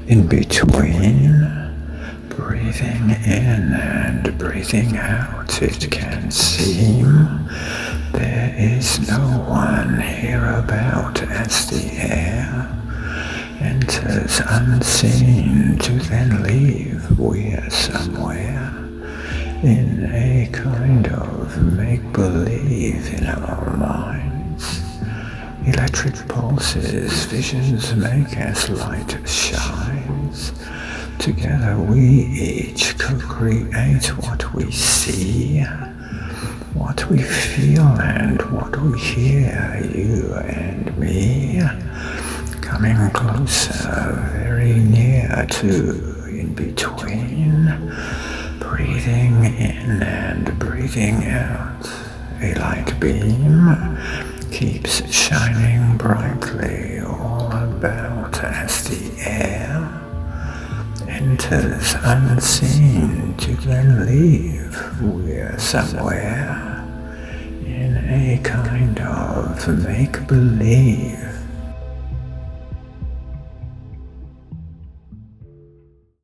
In between, breathing in and breathing out, it can seem there is no one hereabout as the air enters unseen to then leave. We're somewhere in a kind of make-believe in our minds. Electric pulses, visions make as light shines. Together we each co-create what we see, what we feel and what we hear, you and me, coming closer, very near to in between, breathing in and breathing out. A light beam keeps shining brightly all about as the air enters unseen to then leave. We're somewhere in a kind of make-believe